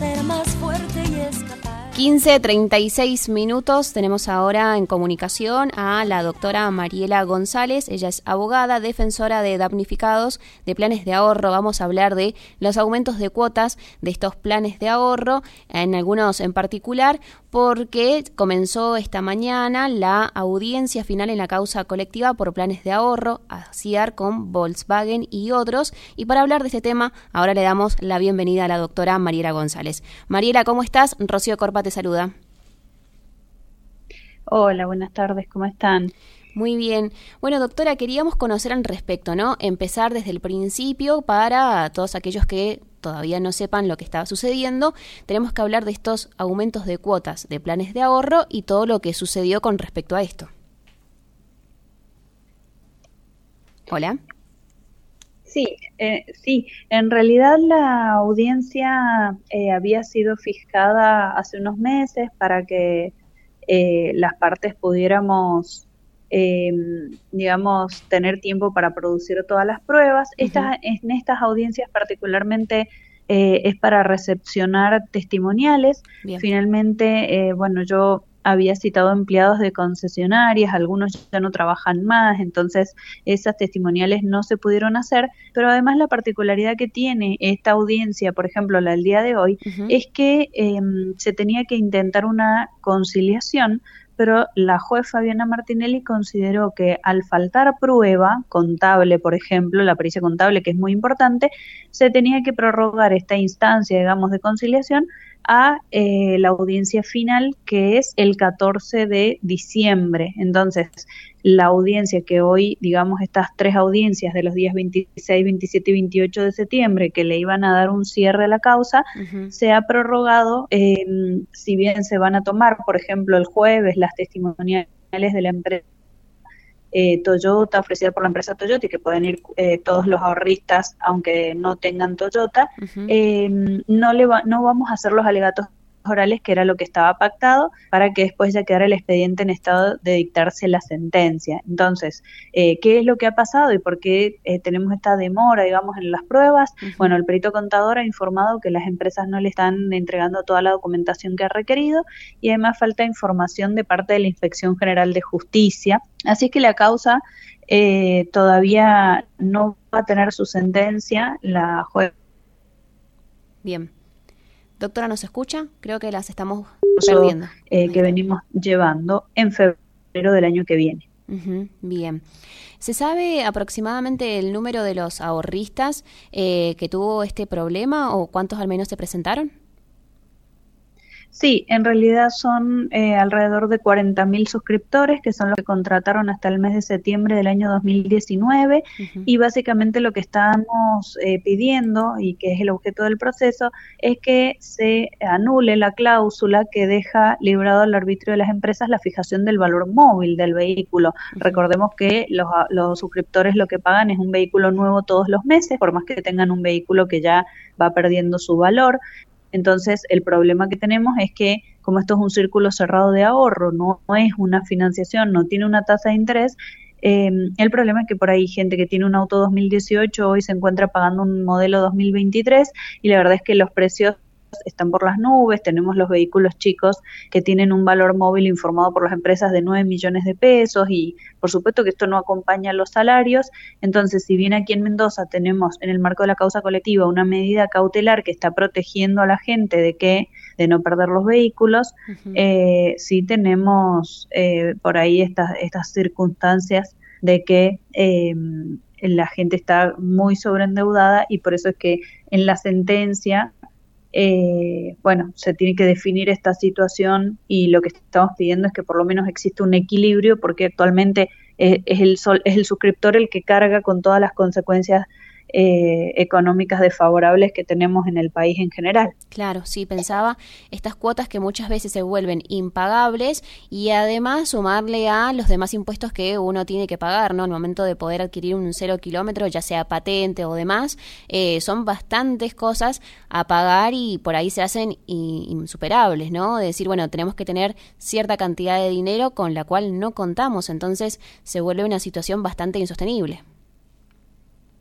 ser más fuerte y escapar. 15:36 minutos. Tenemos ahora en comunicación a la doctora Mariela González. Ella es abogada, defensora de damnificados de planes de ahorro. Vamos a hablar de los aumentos de cuotas de estos planes de ahorro, en algunos en particular, porque comenzó esta mañana la audiencia final en la causa colectiva por planes de ahorro, ACIAR con Volkswagen y otros. Y para hablar de este tema, ahora le damos la bienvenida a la doctora Mariela González. Mariela, ¿cómo estás? Rocío Corpa te saluda. Hola, buenas tardes, ¿cómo están? Muy bien. Bueno, doctora, queríamos conocer al respecto, ¿no? Empezar desde el principio para todos aquellos que todavía no sepan lo que está sucediendo. Tenemos que hablar de estos aumentos de cuotas de planes de ahorro y todo lo que sucedió con respecto a esto. Hola. Sí, en realidad la audiencia había sido fijada hace unos meses para que las partes pudiéramos, digamos, tener tiempo para producir todas las pruebas. En estas audiencias particularmente es para recepcionar testimoniales. Bien. Finalmente, yo había citado empleados de concesionarias, algunos ya no trabajan más, entonces esas testimoniales no se pudieron hacer, pero además la particularidad que tiene esta audiencia, por ejemplo la del día de hoy, es que se tenía que intentar una conciliación, pero la juez Fabiana Martinelli consideró que al faltar prueba contable, por ejemplo, la pericia contable, que es muy importante, se tenía que prorrogar esta instancia, digamos, de conciliación a la audiencia final, que es el 14 de diciembre. Entonces, la audiencia que hoy, digamos, estas tres audiencias de los días 26, 27 y 28 de septiembre, que le iban a dar un cierre a la causa, se ha prorrogado, si bien se van a tomar, por ejemplo, el jueves las testimoniales de la empresa Toyota, ofrecida por la empresa Toyota, y que pueden ir todos los ahorristas aunque no tengan Toyota, no vamos a hacer los alegatos orales, que era lo que estaba pactado, para que después ya quedara el expediente en estado de dictarse la sentencia. Entonces, ¿qué es lo que ha pasado y por qué tenemos esta demora, digamos, en las pruebas? Bueno, el perito contador ha informado que las empresas no le están entregando toda la documentación que ha requerido, y además falta información de parte de la Inspección General de Justicia. Así que la causa todavía no va a tener su sentencia. La juez. Bien. Doctora, ¿nos escucha? Creo que las estamos perdiendo. Que venimos llevando en febrero del año que viene. Bien. ¿Se sabe aproximadamente el número de los ahorristas que tuvo este problema o cuántos al menos se presentaron? Sí, en realidad son alrededor de 40.000 suscriptores, que son los que contrataron hasta el mes de septiembre del año 2019, y básicamente lo que estamos pidiendo, y que es el objeto del proceso, es que se anule la cláusula que deja librado al arbitrio de las empresas la fijación del valor móvil del vehículo. Recordemos que los suscriptores lo que pagan es un vehículo nuevo todos los meses, por más que tengan un vehículo que ya va perdiendo su valor. Entonces, el problema que tenemos es que, como esto es un círculo cerrado de ahorro, no es una financiación, no tiene una tasa de interés, el problema es que por ahí gente que tiene un auto 2018 hoy se encuentra pagando un modelo 2023, y la verdad es que los precios están por las nubes. Tenemos los vehículos chicos que tienen un valor móvil informado por las empresas de 9 millones de pesos, y por supuesto que esto no acompaña los salarios. Entonces, si bien aquí en Mendoza tenemos, en el marco de la causa colectiva, una medida cautelar que está protegiendo a la gente de no perder los vehículos, sí tenemos por ahí estas circunstancias de que la gente está muy sobreendeudada, y por eso es que en la sentencia se tiene que definir esta situación, y lo que estamos pidiendo es que por lo menos exista un equilibrio, porque actualmente es el suscriptor el que carga con todas las consecuencias económicas desfavorables que tenemos en el país en general. Claro, sí, pensaba estas cuotas que muchas veces se vuelven impagables, y además sumarle a los demás impuestos que uno tiene que pagar, ¿no? Al momento de poder adquirir un 0 kilómetro, ya sea patente o demás, son bastantes cosas a pagar, y por ahí se hacen insuperables, ¿no? De decir, bueno, tenemos que tener cierta cantidad de dinero con la cual no contamos, entonces se vuelve una situación bastante insostenible.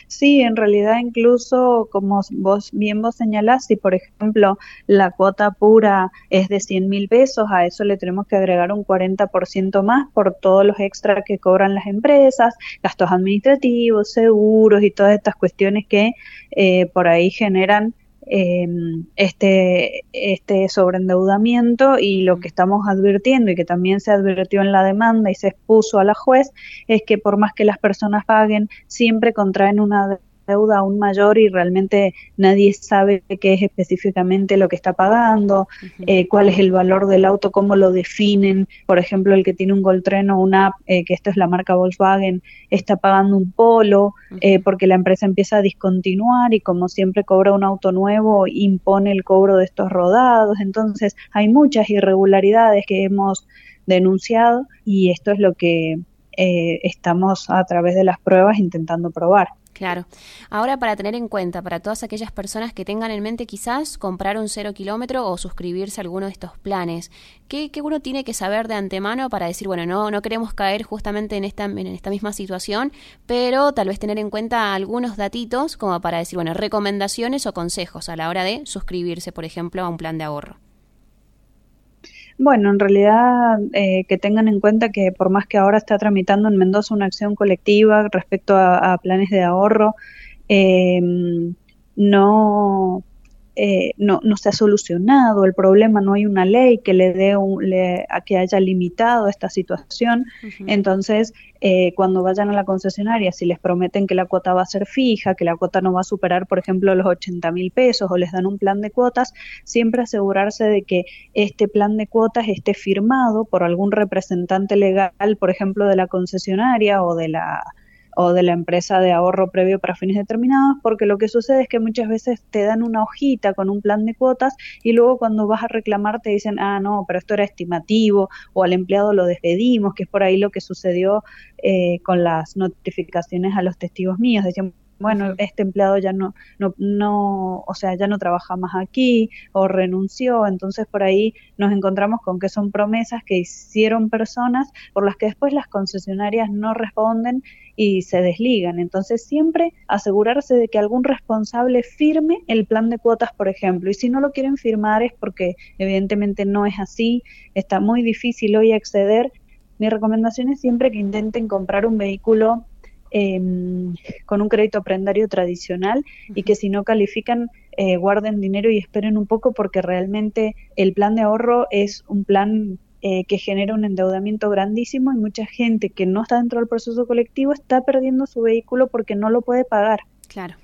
Sí, en realidad incluso como vos señalás, si por ejemplo la cuota pura es de 100.000 pesos, a eso le tenemos que agregar un 40% más por todos los extras que cobran las empresas, gastos administrativos, seguros y todas estas cuestiones que por ahí generan eh, este sobreendeudamiento. Y lo que estamos advirtiendo y que también se advirtió en la demanda y se expuso a la juez es que por más que las personas paguen, siempre contraen una deuda aún mayor y realmente nadie sabe qué es específicamente lo que está pagando, cuál es el valor del auto, cómo lo definen. Por ejemplo, el que tiene un Goldtrek o una app, que esto es la marca Volkswagen, está pagando un Polo, porque la empresa empieza a discontinuar y como siempre cobra un auto nuevo, impone el cobro de estos rodados. Entonces hay muchas irregularidades que hemos denunciado y esto es lo que estamos a través de las pruebas intentando probar. Claro. Ahora, para tener en cuenta, para todas aquellas personas que tengan en mente quizás comprar un 0 kilómetro o suscribirse a alguno de estos planes, ¿qué uno tiene que saber de antemano para decir, bueno, no queremos caer justamente en esta misma situación, pero tal vez tener en cuenta algunos datitos como para decir, bueno, recomendaciones o consejos a la hora de suscribirse, por ejemplo, a un plan de ahorro? Bueno, en realidad que tengan en cuenta que por más que ahora está tramitando en Mendoza una acción colectiva respecto a planes de ahorro, eh, no, no se ha solucionado el problema, no hay una ley que a que haya limitado esta situación. Entonces, cuando vayan a la concesionaria, si les prometen que la cuota va a ser fija, que la cuota no va a superar, por ejemplo, los 80.000 pesos o les dan un plan de cuotas, siempre asegurarse de que este plan de cuotas esté firmado por algún representante legal, por ejemplo, de la concesionaria o de la empresa de ahorro previo para fines determinados, porque lo que sucede es que muchas veces te dan una hojita con un plan de cuotas y luego cuando vas a reclamar te dicen, no, pero esto era estimativo, o al empleado lo despedimos, que es por ahí lo que sucedió con las notificaciones a los testigos míos. Decían, bueno, este empleado ya o sea, ya no trabaja más aquí o renunció. Entonces por ahí nos encontramos con que son promesas que hicieron personas por las que después las concesionarias no responden y se desligan. Entonces siempre asegurarse de que algún responsable firme el plan de cuotas, por ejemplo, y si no lo quieren firmar es porque evidentemente no es así, está muy difícil hoy acceder. Mi recomendación es siempre que intenten comprar un vehículo con un crédito prendario tradicional y que si no califican guarden dinero y esperen un poco, porque realmente el plan de ahorro es un plan que genera un endeudamiento grandísimo y mucha gente que no está dentro del proceso colectivo está perdiendo su vehículo porque no lo puede pagar. Claro.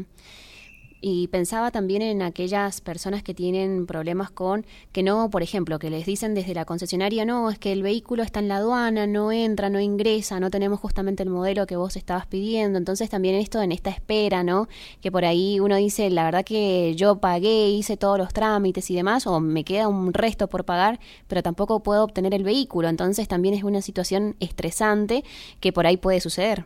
Y pensaba también en aquellas personas que tienen problemas con que no, por ejemplo, que les dicen desde la concesionaria, no, es que el vehículo está en la aduana, no entra, no ingresa, no tenemos justamente el modelo que vos estabas pidiendo. Entonces también esto en esta espera, ¿no? Que por ahí uno dice, la verdad que yo pagué, hice todos los trámites y demás, o me queda un resto por pagar, pero tampoco puedo obtener el vehículo. Entonces también es una situación estresante que por ahí puede suceder.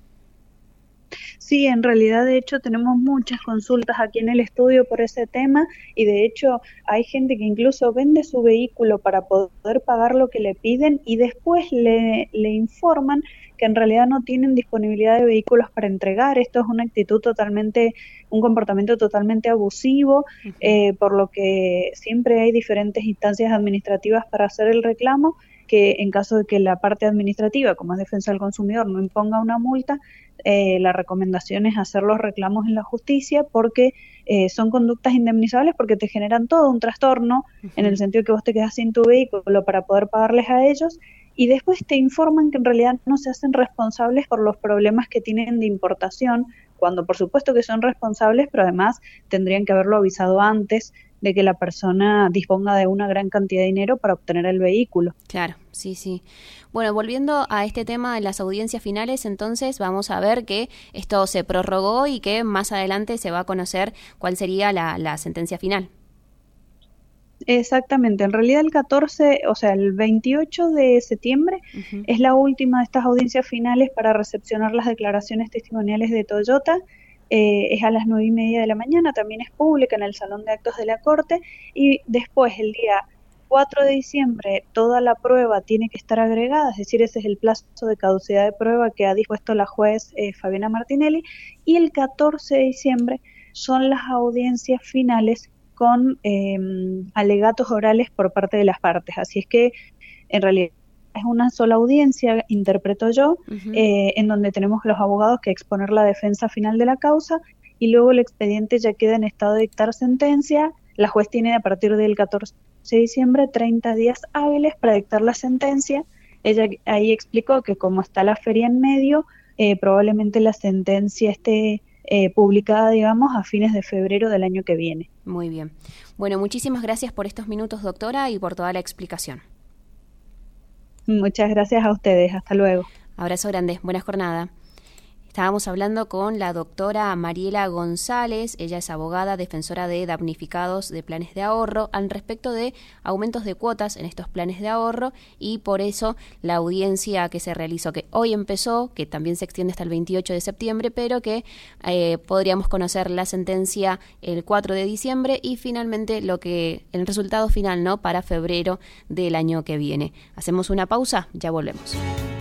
Sí, en realidad de hecho tenemos muchas consultas aquí en el estudio por ese tema y de hecho hay gente que incluso vende su vehículo para poder pagar lo que le piden y después le informan que en realidad no tienen disponibilidad de vehículos para entregar. Esto es una actitud un comportamiento totalmente abusivo, por lo que siempre hay diferentes instancias administrativas para hacer el reclamo, que en caso de que la parte administrativa, como es defensa del consumidor, no imponga una multa, la recomendación es hacer los reclamos en la justicia, porque son conductas indemnizables porque te generan todo un trastorno, en el sentido que vos te quedas sin tu vehículo para poder pagarles a ellos y después te informan que en realidad no se hacen responsables por los problemas que tienen de importación, cuando por supuesto que son responsables, pero además tendrían que haberlo avisado antes de que la persona disponga de una gran cantidad de dinero para obtener el vehículo. Claro, sí. Bueno, volviendo a este tema de las audiencias finales, entonces vamos a ver que esto se prorrogó y que más adelante se va a conocer cuál sería la sentencia final. Exactamente, en realidad el 28 de septiembre es la última de estas audiencias finales para recepcionar las declaraciones testimoniales de Toyota. Es a las 9:30 de la mañana, también es pública en el Salón de Actos de la Corte, y después el día 4 de diciembre toda la prueba tiene que estar agregada, es decir, ese es el plazo de caducidad de prueba que ha dispuesto la juez Fabiana Martinelli, y el 14 de diciembre son las audiencias finales con alegatos orales por parte de las partes. Así es que en realidad es una sola audiencia, interpreto yo, en donde tenemos los abogados que exponer la defensa final de la causa, y luego el expediente ya queda en estado de dictar sentencia. La juez tiene a partir del 14 de diciembre 30 días hábiles para dictar la sentencia. Ella ahí explicó que como está la feria en medio, probablemente la sentencia esté publicada, digamos, a fines de febrero del año que viene. Muy bien. Bueno, muchísimas gracias por estos minutos, doctora, y por toda la explicación. Muchas gracias a ustedes. Hasta luego. Abrazo grande. Buena jornada. Estábamos hablando con la doctora Mariela González, ella es abogada, defensora de damnificados de planes de ahorro, al respecto de aumentos de cuotas en estos planes de ahorro, y por eso la audiencia que se realizó, que hoy empezó, que también se extiende hasta el 28 de septiembre, pero que podríamos conocer la sentencia el 4 de diciembre y finalmente el resultado final, ¿no?, para febrero del año que viene. Hacemos una pausa, ya volvemos.